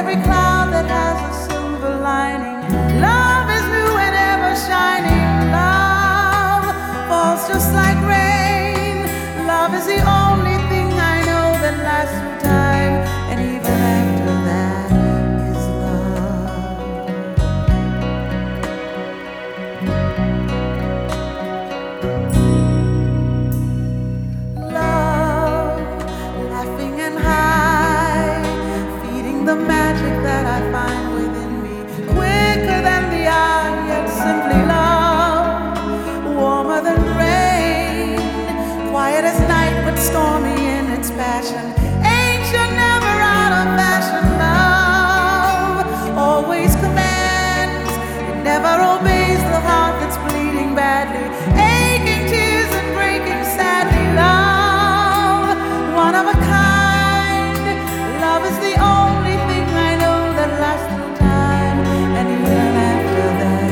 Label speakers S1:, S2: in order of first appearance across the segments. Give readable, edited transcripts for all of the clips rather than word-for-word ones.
S1: every cloud that has a silver lining. Love is new and ever shining. Love falls just like rain. Love is the only thing I know that lasts through time, and even after that is love. Love, laughing and high, feeding the magic that I find within me, quicker than the eye, yet simply love, warmer than rain, quiet as night but stormy in its passion, ancient, never out of fashion. Love always commands, it never obeys the heart that's bleeding badly, aching tears and breaking sadly. Love, one of a kind. Love is the only thing I know that lasts through time, and even after that,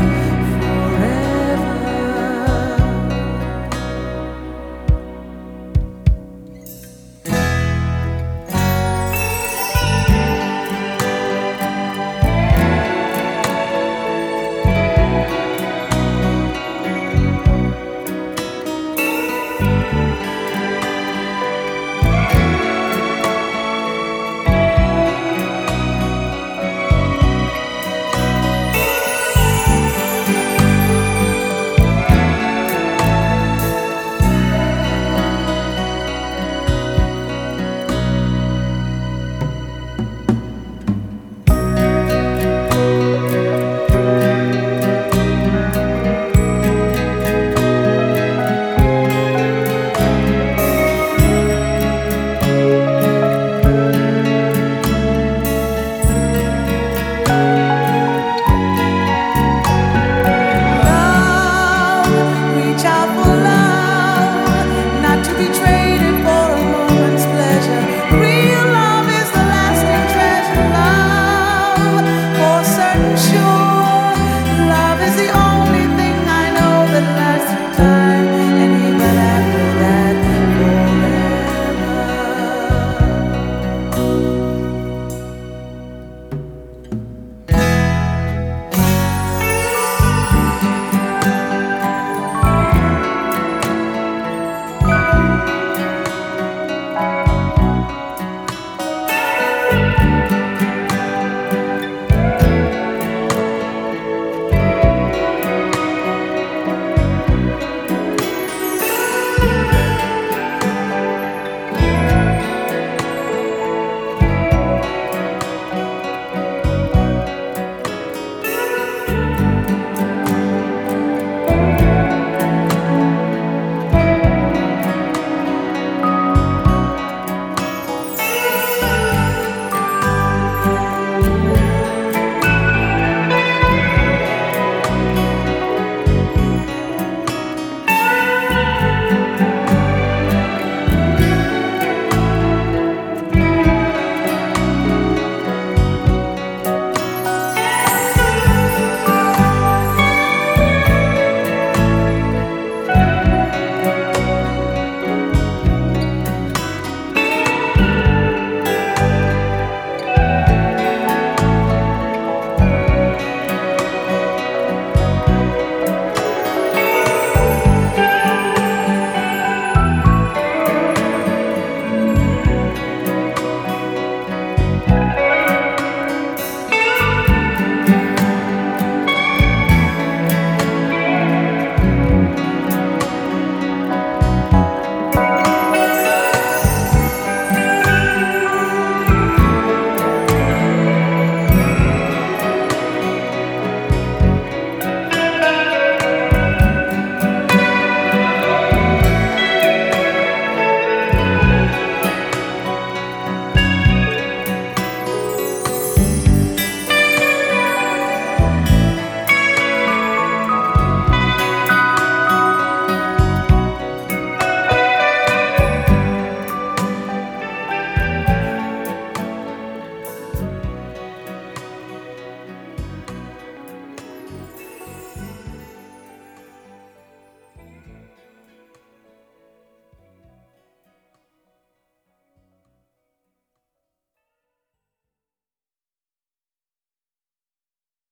S1: reach out for